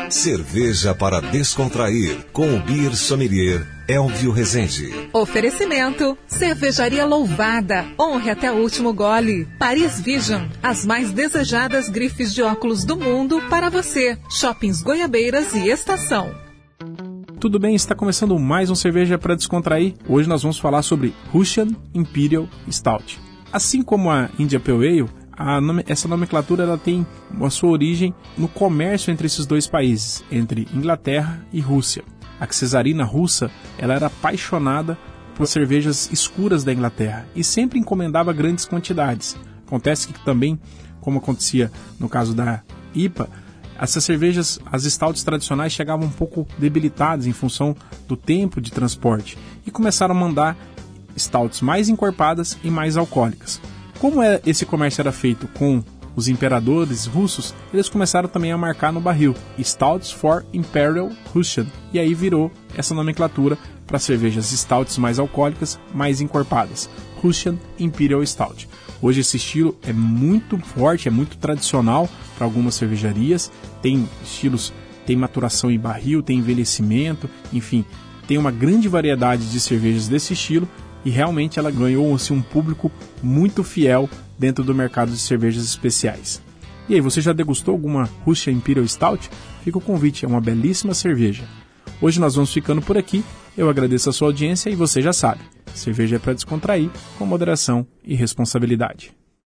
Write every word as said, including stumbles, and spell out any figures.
Cerveja para descontrair, com o Beer Sommelier Elvio Rezende. Oferecimento: Cervejaria Louvada. Honre até o último gole. Paris Vision, as mais desejadas grifes de óculos do mundo para você. Shoppings Goiabeiras e Estação. Tudo bem? Está começando mais um Cerveja para Descontrair. Hoje nós vamos falar sobre Russian Imperial Stout. Assim como a India Pale Ale, a nome, essa nomenclatura ela tem a sua origem no comércio entre esses dois países, entre Inglaterra e Rússia. A czarina russa ela era apaixonada por cervejas escuras da Inglaterra e sempre encomendava grandes quantidades. Acontece que também, como acontecia no caso da I P A, essas cervejas, as stouts tradicionais, chegavam um pouco debilitadas em função do tempo de transporte e começaram a mandar stouts mais encorpadas e mais alcoólicas. Como é, esse comércio era feito com os imperadores russos, eles começaram também a marcar no barril Stouts for Imperial Russian, e aí virou essa nomenclatura para cervejas stouts mais alcoólicas, mais encorpadas, Russian Imperial Stout. Hoje esse estilo é muito forte, é muito tradicional para algumas cervejarias, tem estilos, tem maturação em barril, tem envelhecimento, enfim, tem uma grande variedade de cervejas desse estilo e realmente ela ganhou assim, um público muito fiel dentro do mercado de cervejas especiais. E aí, você já degustou alguma Russian Imperial Stout? Fica o convite, é uma belíssima cerveja. Hoje nós vamos ficando por aqui, eu agradeço a sua audiência e você já sabe, cerveja é para descontrair, com moderação e responsabilidade.